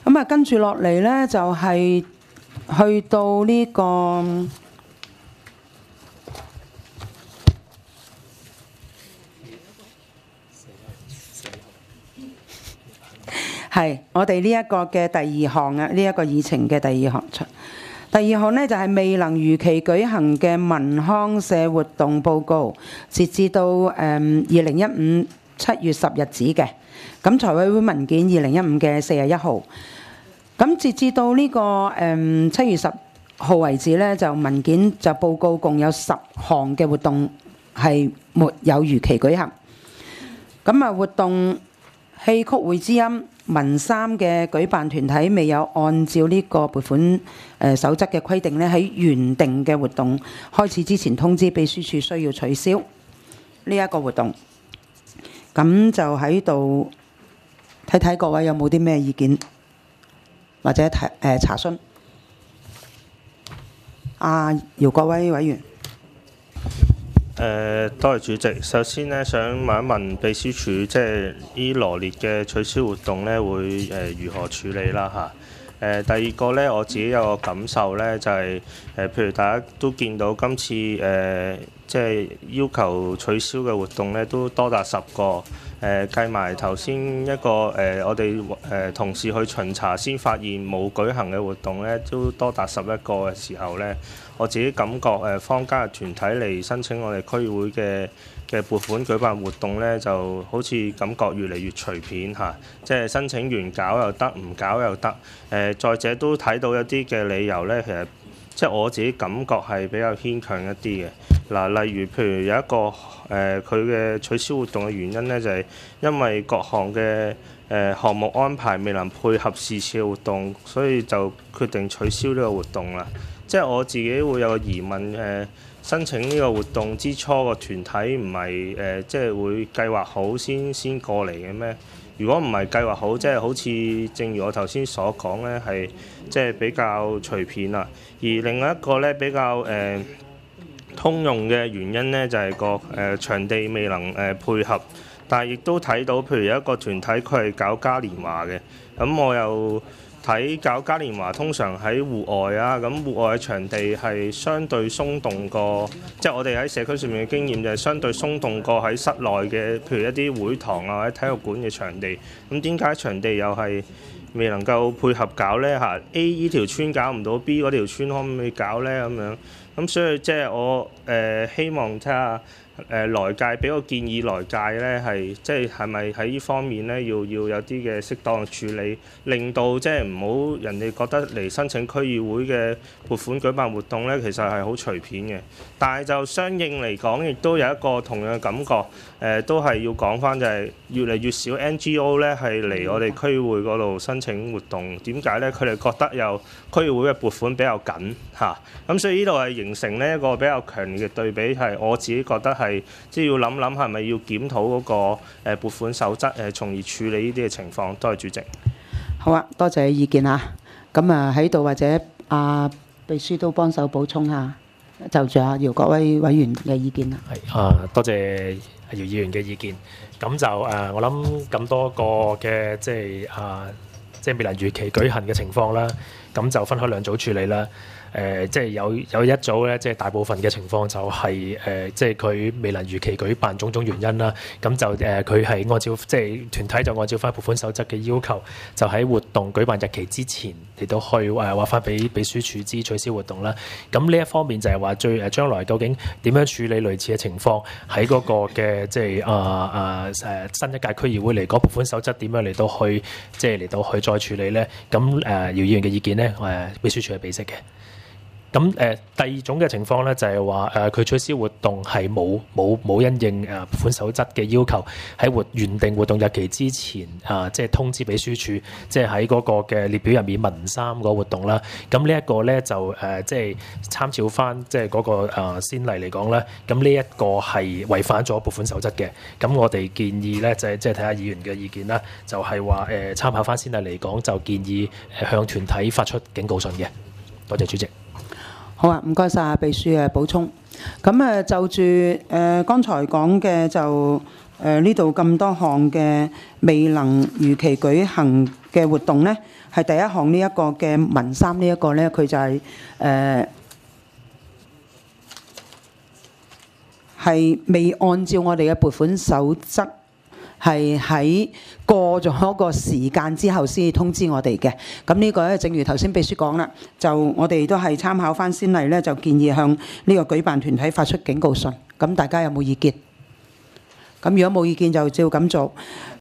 咁啊，跟住落嚟呢，就係去到呢個係我哋呢一個嘅第二項啊，呢一個議程嘅第二項。第二項呢，就係未能如期舉行嘅民康社活動報告，截至到2015 7月10日止嘅。咁財委會文件2015嘅41號。咁截至到呢個7月10號為止呢，就文件就報告共有10項嘅活動係沒有如期舉行。咁啊，活動戲曲會之音民三嘅舉辦團體未有按照呢個撥款守則嘅規定呢，喺原定嘅活動開始之前通知秘書處需要取消呢一個活動。咁就喺度睇睇各位有冇啲咩意見或者查詢。姚國威委員。 多謝主席。首先呢，想問一問秘書處，即係呢羅列嘅取消活動呢，會如何處理啦嚇？第二個呢，我自己有個感受呢，就係譬如大家都見到今次即係要求取消嘅活動呢，都多達10個。計埋頭先一個我哋同事去巡查先發現冇舉行嘅活動呢，都多達11個嘅時候呢，我自己感覺坊間嘅團體嚟申請我哋區會嘅撥款舉辦活動呢，就好似感覺越嚟越隨便嚇，即係申請完搞又得，唔搞又得。再者都睇到一啲嘅理由呢，其實即係我自己感覺係比較牽強一啲嘅。嗱，例如譬如有一個佢嘅取消活動嘅原因呢，就係因為各項嘅項目安排未能配合是次嘅活動，所以就決定取消呢個活動啦。即係我自己會有個疑問，申請呢個活動之初個團體唔係即係會計劃好先過嚟嘅咩？如果唔係計劃好，即係好似正如我頭先所講呢，係即係比較隨便啦。而另外一個呢，比較通用嘅原因呢，就係個場地未能配合，但係亦都睇到，譬如有一個團體佢係搞嘉年華嘅，咁我又睇搞嘉年華通常喺戶外啊，咁戶外嘅場地係相對鬆動過，即係我哋喺社區上面嘅經驗就係相對鬆動過喺室內嘅，譬如一啲會堂啊或者體育館嘅場地。咁點解場地又係未能夠配合搞呢？嚇 A 呢條村搞唔到 B 嗰條村可唔可以搞呢？咁樣咁所以即係我希望睇下來屆俾個建議，來屆呢係即係係咪喺呢方面呢要有啲嘅適當嘅處理，令到即係唔好人哋覺得嚟申請區議會嘅撥款舉辦活動呢，其實係好隨便嘅。但係就相應嚟講，亦都有一個同樣嘅感覺，都係要講翻就係越嚟越少 NGO 呢係嚟我哋區會嗰度申請活動。點解呢？佢哋覺得有區議會嘅撥款比較緊嚇，咁所以呢度係形成呢一個比較強烈嘅對比，係我自己覺得係即係要諗諗係咪要檢討嗰個撥款守則，從而處理呢啲嘅情況。多謝主席。 好啊，多謝意見啊。咁啊喺度或者秘書都幫手補充下，就住姚國威委員嘅意見啦。 係多謝姚議員嘅意見。咁就我諗咁多個嘅即係未能如期舉行嘅情況啦，咁就分開兩組處理啦。即係有一組咧，即係大部分嘅情況就係即係佢未能如期舉辦種種原因啦。咁就佢係按照即係團體就按照翻撥款守則嘅要求，就喺活動舉辦日期之前嚟到去話翻俾秘書處知取消活動啦。咁呢一方面就係話將來究竟點樣處理類似嘅情況，喺嗰個嘅即係新一屆區議會嚟講撥款守則點樣嚟到去即係嚟到去再處理咧？咁姚議員嘅意見咧，秘書處係俾悉嘅。咁第二種嘅情況咧，就係話佢取消活動係冇因應撥款守則嘅要求，喺原定活動日期之前即係通知秘書處，即係喺嗰個嘅列表入面民三個活動啦。咁呢一個咧就即係參照翻即係嗰個先例嚟講咧，咁呢一個係違反咗撥款守則嘅。咁我哋建議咧就係即係睇下議員嘅意見啦，就係話參考翻先例嚟講，就建議向團體發出警告信嘅。多謝主席。 好啊，唔該晒秘書嘅補充。咁就住剛才講嘅就呢度咁多項嘅未能如期舉行嘅活動呢，係第一項呢一個嘅文三呢一個呢，佢就係未按照我哋嘅撥款守則，係喺過咗個時間之後先通知我哋嘅。咁呢個咧，正如頭先秘書講啦，就我哋都係參考翻先例咧，就建議向呢個舉辦團體發出警告信。咁大家有冇意見？咁如果冇意見就照咁做。